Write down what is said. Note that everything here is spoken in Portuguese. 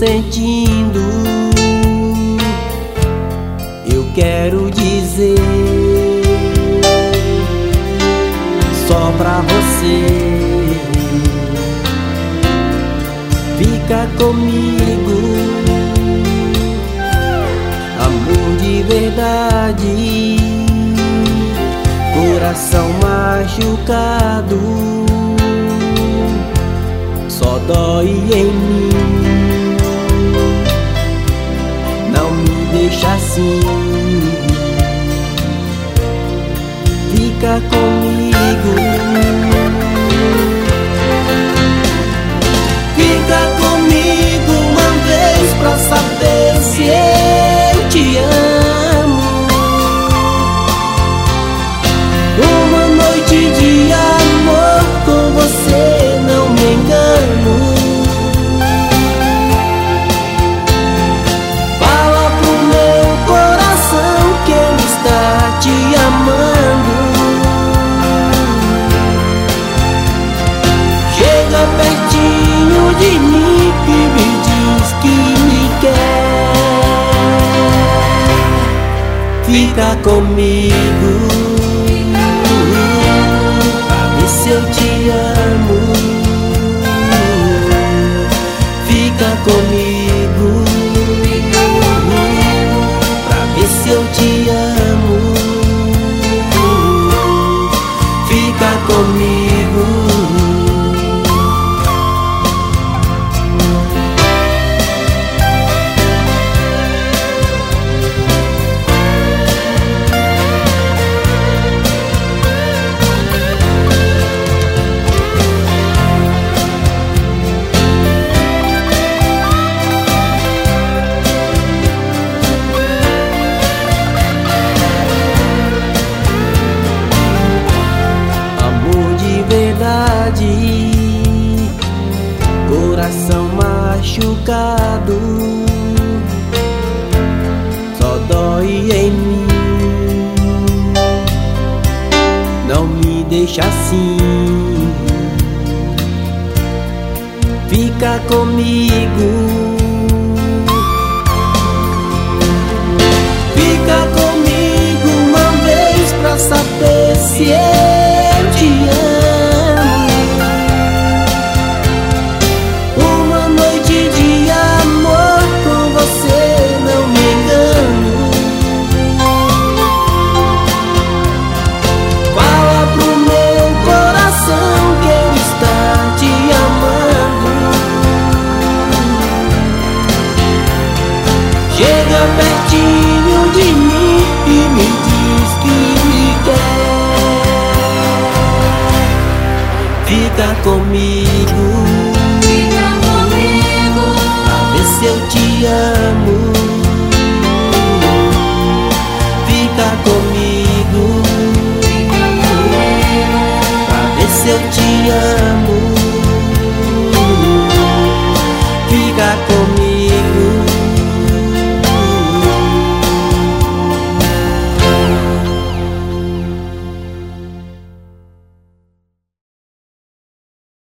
sentindo, eu quero dizer só pra você. Fica comigo, amor de verdade, coração machucado, só dói em mim. Não me deixa assim, fica comigo. Fica comigo uma vez pra saber se eu te amo. Uma noite de amor com você, não me engano. Fala pro meu coração que ele está te amando. Chega pertinho de mim e me diz que me quer. Fica comigo, se eu te amo. Fica comigo, pra ver se eu te amo. Fica comigo. Coração machucado, só dói em mim. Não me deixa assim, fica comigo. Fica comigo uma vez pra saber se eu te amo. Chega pertinho de mim e me diz que me quer. Fica comigo.